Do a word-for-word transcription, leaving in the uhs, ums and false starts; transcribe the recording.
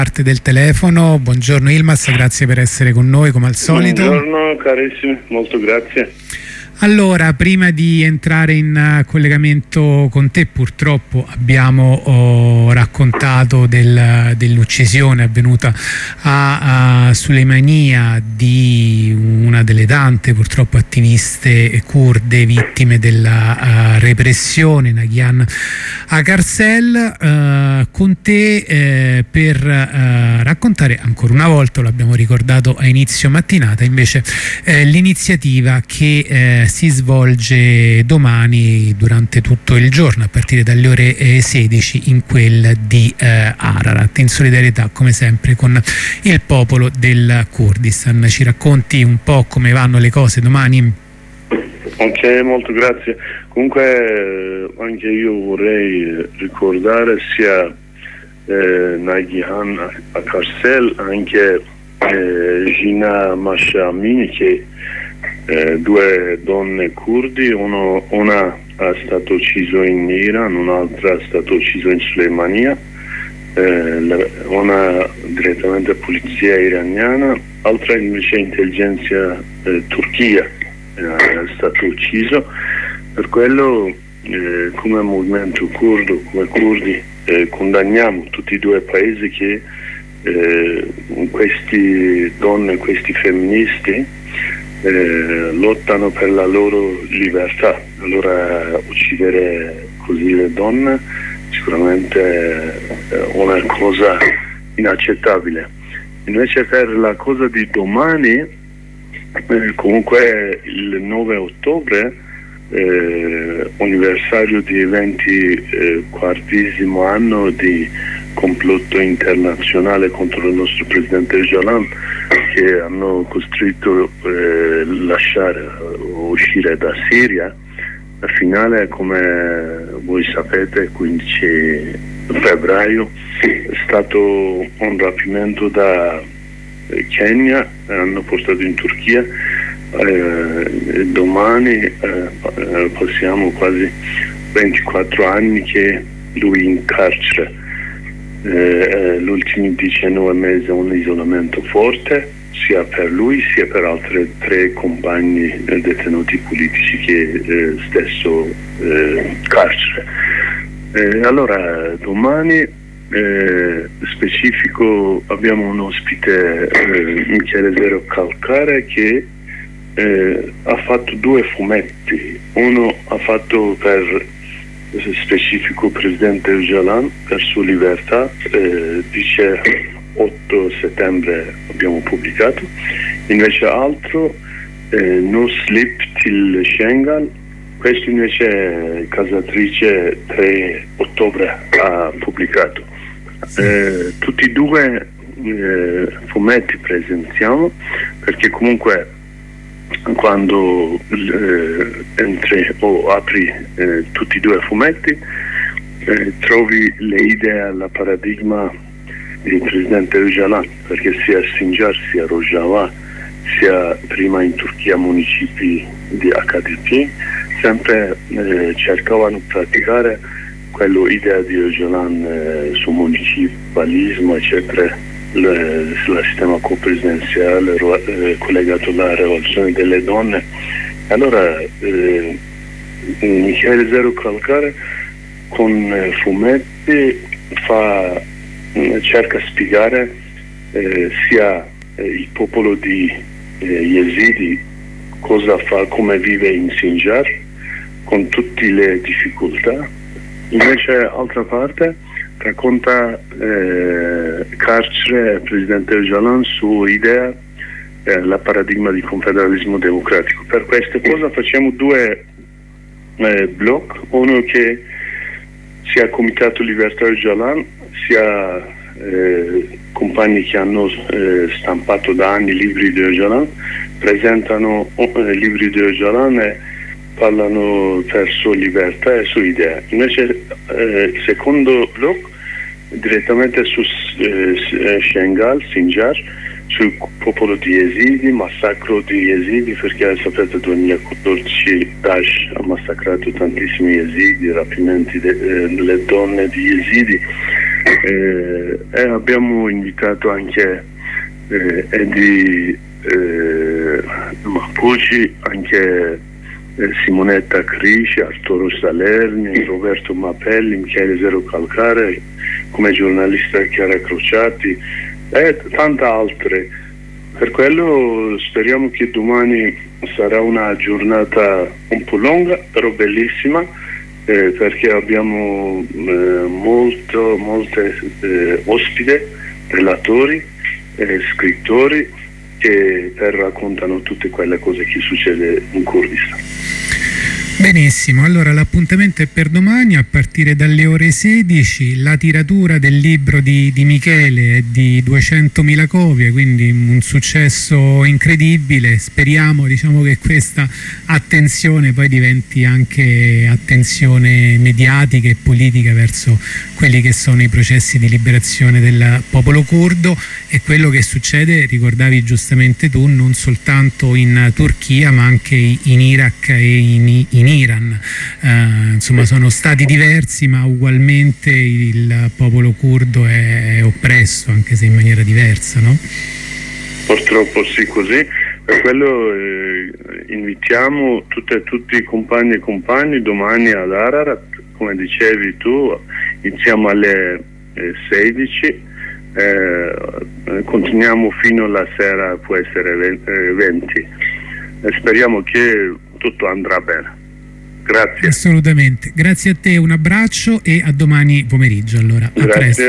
parte del telefono. Buongiorno Yilmaz, grazie per essere con noi come al solito. Buongiorno carissimi, molto grazie. Allora, prima di entrare in uh, collegamento con te, purtroppo abbiamo oh, raccontato del, dell'uccisione avvenuta a, a Suleimania di una delle tante purtroppo attiviste kurde vittime della uh, repressione, Nagihan Akarsel. Uh, con te eh, per uh, raccontare ancora una volta, lo abbiamo ricordato a inizio mattinata, invece eh, l'iniziativa che eh, si svolge domani durante tutto il giorno a partire dalle ore eh, sedici in quel di eh, Ararat, in solidarietà come sempre con il popolo del Kurdistan. Ci racconti un po' come vanno le cose domani? Ok, molto grazie. Comunque anche io vorrei ricordare sia eh, Nagihan Akarsel, anche eh, Jina Masha Amini, che Eh, due donne curdi, uno, una è stato ucciso in Iran, un'altra è stato ucciso in Suleimania, eh, la, una direttamente polizia iraniana, l'altra invece intelligenza eh, Turchia eh, è stato ucciso. Per quello eh, come movimento curdo, come curdi, eh, condanniamo tutti e due i paesi che eh, questi donne, questi femministi Eh, lottano per la loro libertà. Allora uccidere così le donne sicuramente è una cosa inaccettabile. Invece per la cosa di domani, eh, comunque il nove ottobre, eh, anniversario di ventiquattresimo anno di complotto internazionale contro il nostro presidente Öcalan, che hanno costretto eh, lasciare o uscire da Siria. La finale, come voi sapete, quindici febbraio è stato un rapimento da Kenya, hanno portato in Turchia. Eh, domani eh, passiamo quasi ventiquattro anni che lui in carcere. Eh, gli ultimi diciannove mesi un isolamento forte sia per lui sia per altri tre compagni eh, detenuti politici che eh, stesso eh, carcere. Eh, allora domani eh, specifico abbiamo un ospite, eh, Michele Zero Calcare, che eh, ha fatto due fumetti. Uno ha fatto per specifico presidente Öcalan per sua libertà, eh, dice otto settembre abbiamo pubblicato. Invece altro, eh, No Sleep Till Schengen, questo invece Casatrice tre ottobre ha pubblicato. Eh, tutti e due eh, fumetti presentiamo perché comunque quando eh, entri o apri eh, tutti e due i fumetti eh, trovi le idee, la paradigma del presidente Öcalan, perché sia Sinjar sia Rojava sia prima in Turchia municipi di H D P sempre eh, cercavano di praticare quell'idea di Öcalan eh, su municipalismo eccetera, il sistema copresidenziale eh, collegato alla rivoluzione delle donne. Allora eh, Michele Zero Calcare con eh, fumetti fa, cerca di spiegare eh, sia eh, il popolo di eh, Yazidi cosa fa, come vive in Sinjar con tutte le difficoltà. Invece altra parte racconta eh, carcere presidente Öcalan su idea eh, la paradigma di confederalismo democratico. Per queste cose facciamo due eh, blog, uno che sia Comitato Libertà Öcalan sia eh, compagni che hanno eh, stampato da anni libri di Öcalan, presentano eh, libri di Öcalan e parlano per sua libertà e sua idea. Invece eh, il secondo blog direttamente su eh, Shengal, Sinjar, sul popolo di Yazidi, massacro di Yazidi, perché sapete duemilaquattordici Daesh ha massacrato tantissimi Yazidi, rapimenti delle eh, donne di Yazidi. eh, e abbiamo invitato anche eh, Edi eh, Mapucci, anche eh, Simonetta Crisci, Arturo Salerni, Roberto Mapelli, Michele Zero Calcare, come giornalista Chiara Crociati e tante altre. Per quello speriamo che domani sarà una giornata un po' lunga, però bellissima, eh, perché abbiamo eh, molto, molte eh, ospite, relatori, eh, scrittori che raccontano tutte quelle cose che succede in Kurdistan. Benissimo, allora l'appuntamento è per domani a partire dalle ore sedici. La tiratura del libro di, di Michele è di duecentomila copie, quindi un successo incredibile. Speriamo, diciamo, che questa attenzione poi diventi anche attenzione mediatica e politica verso quelli che sono i processi di liberazione del popolo curdo e quello che succede, ricordavi giustamente tu, non soltanto in Turchia ma anche in Iraq e in, in Iran. Uh, insomma, sono stati diversi ma ugualmente il popolo curdo è, è oppresso, anche se in maniera diversa, no? Purtroppo sì, così. Per quello eh, invitiamo tutte, tutti i compagni e compagni domani ad Ararat, come dicevi tu, iniziamo alle eh, sedici, eh, continuiamo fino alla sera, può essere venti, e speriamo che tutto andrà bene. Grazie. Assolutamente, grazie a te, un abbraccio e a domani pomeriggio allora. A presto.